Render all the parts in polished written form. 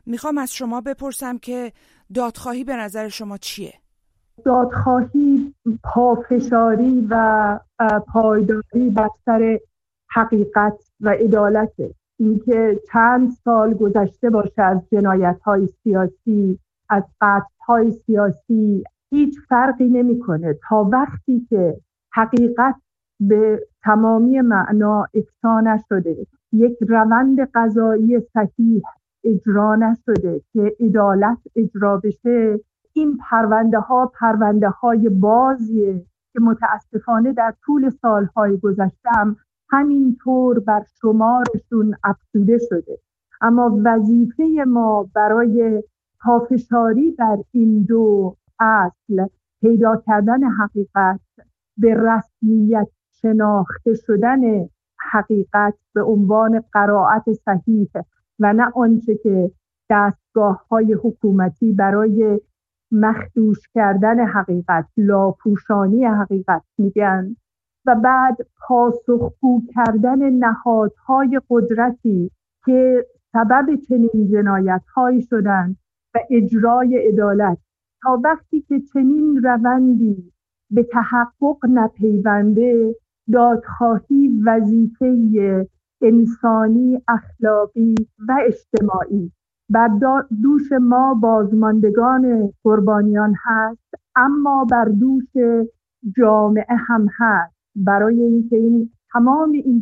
میخوام از شما بپرسم که دادخواهی به نظر شما چیه؟ دادخواهی پافشاری و پایداری بر سر حقیقت و عدالته. اینکه چند سال گذشته باشه از جنایت‌های سیاسی، از قتل‌های سیاسی، هیچ فرقی نمی‌کنه تا وقتی که حقیقت به تمامی معنا افشا نشده، یک روند قضایی صحیح اجرا نشده که عدالت اجرا بشه، این پرونده های بازیه که متاسفانه در طول سالهای گذشته هم همینطور بر شمارشون افزوده شده. اما وظیفه ما برای پافشاری بر این دو اصل، پیدا کردن حقیقت، به رسمیت شناخته شدن حقیقت به عنوان قرائت صحیح و نه آنچه که دستگاه‌های حکومتی برای مخدوش کردن حقیقت، لاپوشانی حقیقت میگن، و بعد پاسخگو کردن نهادهای قدرتی که سبب چنین جنایت‌هایی شدند و اجرای عدالت. تا وقتی که چنین روندی به تحقق نپیونده، دادخواهی وظیفه انسانی، اخلاقی و اجتماعی بر دوش ما بازماندگان قربانیان هست، اما بر دوش جامعه هم هست، برای اینکه تمام این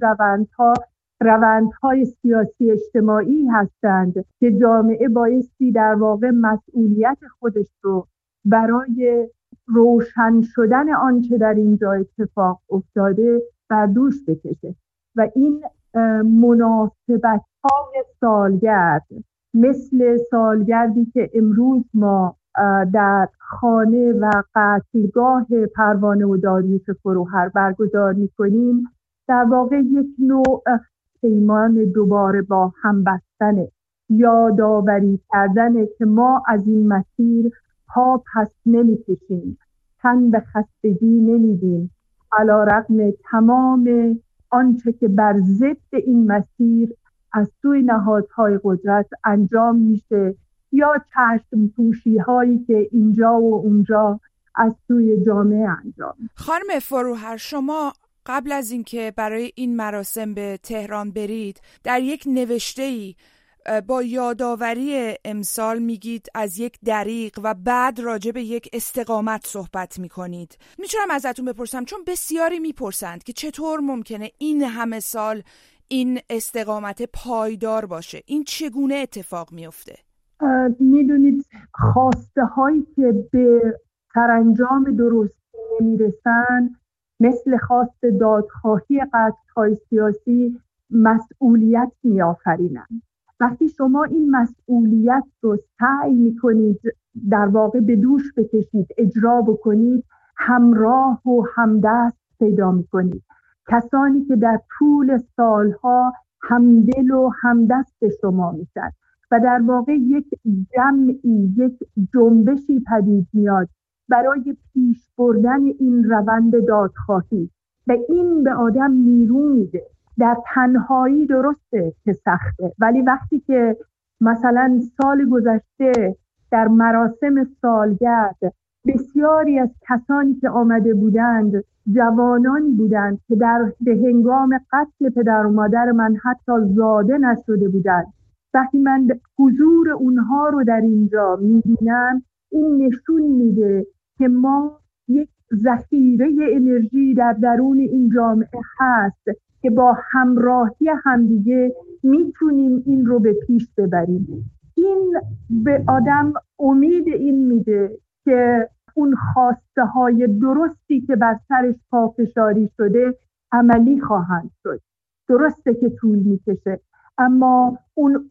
روندهای سیاسی اجتماعی هستند که جامعه بایستی در واقع مسئولیت خودش رو برای روشن شدن آنچه در اینجا اتفاق افتاده بر دوش بکشه. و این مناسبت‌های سالگرد، مثل سالگردی که امروز ما در خانه و قتلگاه پروانه و داریوش فروهر برگزار می‌کنیم، در واقع یک نوع پیمان دوباره با هم بستن، یادآوری کردن که ما از این مسیر پا پس نمی‌کشیم، تن به خستگی نمیدیم، علی‌رغم تمام آنچه که بر ضد این مسیر از سوی نهادهای قدرت انجام میشه یا چشم پوشی هایی که اینجا و اونجا از سوی جامعه انجام میشه. خانم فروهر، شما قبل از اینکه برای این مراسم به تهران برید، در یک نوشته‌ای با یادآوری امسال میگید از یک دریغ و بعد راجع به یک استقامت صحبت میکنید. میتونم ازتون بپرسم، چون بسیاری میپرسند که چطور ممکنه این همه سال این استقامت پایدار باشه، این چگونه اتفاق میفته؟ میدونید خواسته هایی که به سرانجام درست نمیرسن، مثل خواست دادخواهی قتل‌های سیاسی، مسئولیت میآفرینند. وقتی شما این مسئولیت رو سعی میکنید در واقع به دوش بکشید، اجرا بکنید، همراه و همدست پیدا میکنید. کسانی که در طول سالها همدل و همدست شما میشن و در واقع یک جمعی، یک جنبشی پدید میاد برای پیش بردن این روند دادخواهی و این به آدم نیرو میده. در تنهایی درسته که سخته، ولی وقتی که مثلا سال گذشته در مراسم سالگرد بسیاری از کسانی که آمده بودند جوانانی بودند که به هنگام قتل پدر و مادر من حتی زاده نشده بودند، وقتی من حضور اونها رو در اینجا میبینم، این نشون میده که ما یک ذخیره انرژی در درون این جامعه هست که با همراهی همدیگه میتونیم این رو به پیش ببریم. این به آدم امید این میده که اون خواسته های درستی که بر سرش پافشاری شده عملی خواهند شد. درسته که طول میکشه، اما اون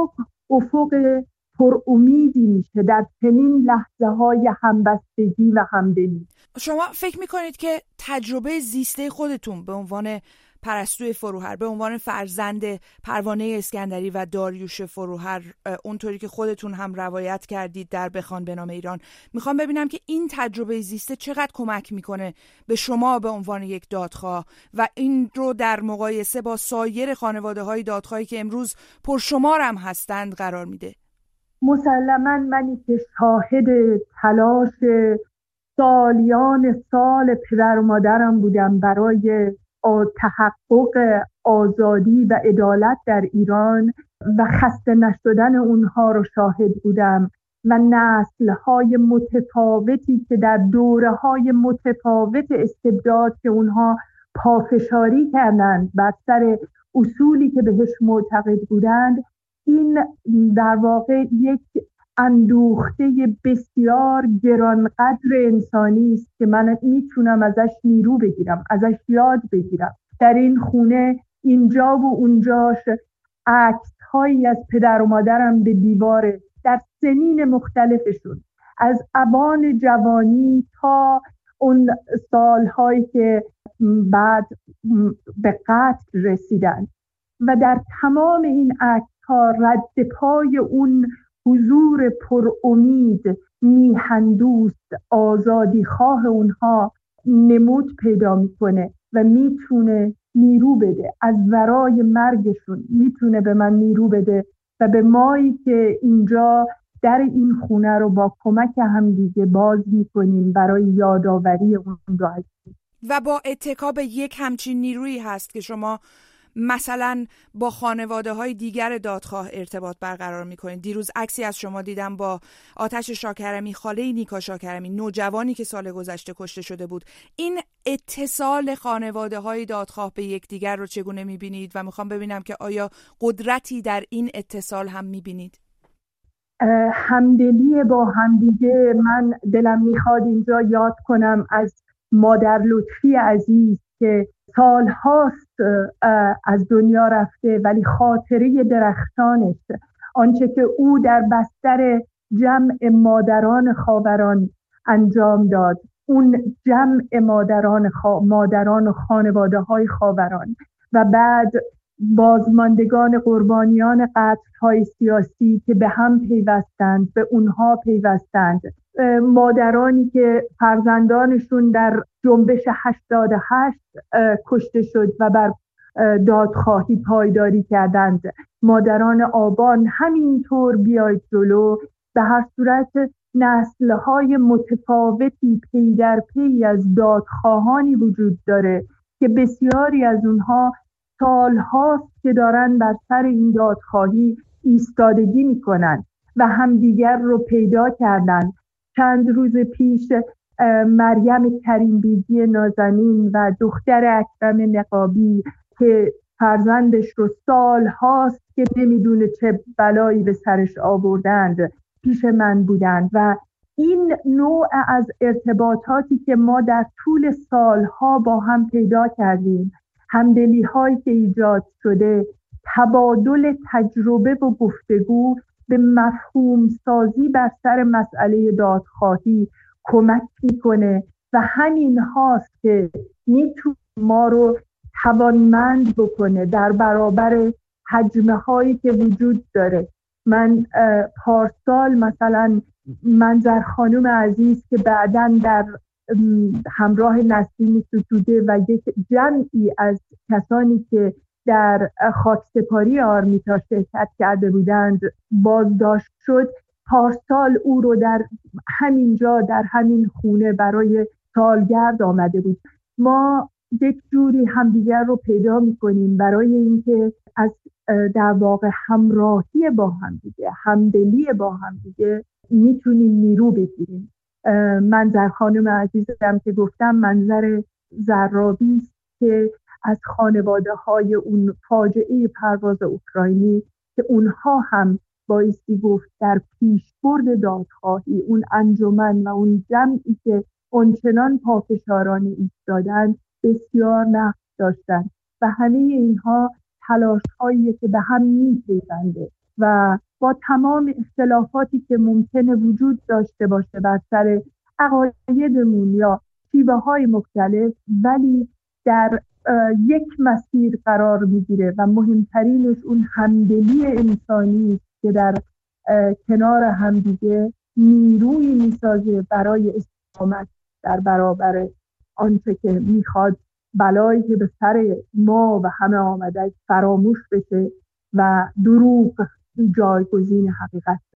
افق پر امیدی میشه در چنین لحظه های همبستگی و همدلی. شما فکر میکنید که تجربه زیسته خودتون به عنوان پرستوی فروهر، به عنوان فرزند پروانه اسکندری و داریوش فروهر، اونطوری که خودتون هم روایت کردید در بخوان به نام ایران، میخوام ببینم که این تجربه زیسته چقدر کمک میکنه به شما به عنوان یک دادخواه و این رو در مقایسه با سایر خانواده های دادخواهی که امروز پرشمار هم هستند قرار میده؟ مسلماً منی که شاهد تلاش سالیان سال پدر و مادرم بودم برای تحقق آزادی و عدالت در ایران و خسته نشدن اونها رو شاهد بودم و نسل‌های متفاوتی که در دوره‌های متفاوت استبداد که اونها پافشاری کردند بر سر اصولی که بهش معتقد بودند، این در واقع یک اندوخته بسیار گرانقدر انسانی است که من میتونم ازش نیرو بگیرم، ازش یاد بگیرم. در این خونه اینجا و اونجاش عکس هایی از پدر و مادرم به دیواره در سنین مختلفشون، از ابان جوانی تا اون سالهایی که بعد به قتل رسیدن و در تمام این عکس ها رد پای اون حضور پر امید، میهندوست، آزادی خواه اونها نمود پیدا میکنه و میتونه نیرو بده. از ورای مرگشون میتونه به من نیرو بده و به مایی که اینجا در این خونه رو با کمک همدیگه باز میکنیم برای یادآوری اون روز. و با اتکا به یک همچین نیرویی هست که شما مثلا با خانواده های دیگر دادخواه ارتباط برقرار میکنید. دیروز عکسی از شما دیدم با آتش شاکرمی، خاله نیکا شاکرمی، نوجوانی که سال گذشته کشته شده بود. این اتصال خانواده های دادخواه به یکدیگر رو چگونه میبینید و میخوام ببینم که آیا قدرتی در این اتصال هم میبینید؟ همدلی با همدیگه. من دلم میخواد اینجا یاد کنم از مادر لطفی عزیز که سال هاست از دنیا رفته، ولی خاطره درخشانش، آنچه که او در بستر جمع مادران خاوران انجام داد، اون جمع مادران و خانواده های خاوران و بعد بازماندگان قربانیان قتل‌های سیاسی که به هم پیوستند، به اونها پیوستند، مادرانی که فرزندانشون در جنبش 88 کشته شد و بر دادخواهی پایداری کردند، مادران آبان همینطور بیاید جلو. به هر صورت نسل‌های متفاوتی پی در پی از دادخواهانی وجود داره که بسیاری از اونها سال‌هاست که دارن بر سر این دادخواهی ایستادگی میکنن و همدیگر رو پیدا کردن. چند روز پیش مریم کریم بیگی نازنین و دختر اکرم نقابی که فرزندش رو سال‌هاست که نمیدونه چه بلایی به سرش آوردند پیش من بودند و این نوع از ارتباطاتی که ما در طول سالها با هم پیدا کردیم، همدلی هایی که ایجاد شده، تبادل تجربه و گفتگو به مفهوم سازی بر سر مسئله دادخواهی کمک میکنه و همین هاست که میتونه ما رو توانمند بکنه در برابر حجمه هایی که وجود داره. من پارسال مثلا منظر خانم عزیز که بعداً در همراه نسرین ستوده و یک جمعی از کسانی که در خاکسپاری آرمیتا شرکت کرده بودند بازداشت شد، پارسال او رو در همینجا در همین خونه برای سالگرد آمده بود. ما یک جوری همدیگر رو پیدا می‌کنیم برای اینکه از در واقع همراهی با همدیگه، همدلی با همدیگه میتونیم نیرو بگیریم. منظر خانم عزیزم که گفتم منظر زرابی است که از خانواده های اون فاجعه پرواز اوکراینی که اونها هم بایستی گفت در پیشبرد دادخواهی اون انجمن و اون جمعی که اونچنان پافشارانه ایستادند بسیار نقش داشتند و همه اینها تلاش هایی که به هم میپیونده و با تمام اختلافاتی که ممکنه وجود داشته باشه بر سر عقایدمون یا شیوه های مختلف، ولی در یک مسیر قرار میگیره و مهمترینش اون همدلی انسانی است که در کنار همدیگه نیروی میسازه برای استقامت در برابر آنچه که میخواد بلایی که به سر ما و همه آمده فراموش بشه و دروغ جایگزین حقیقت.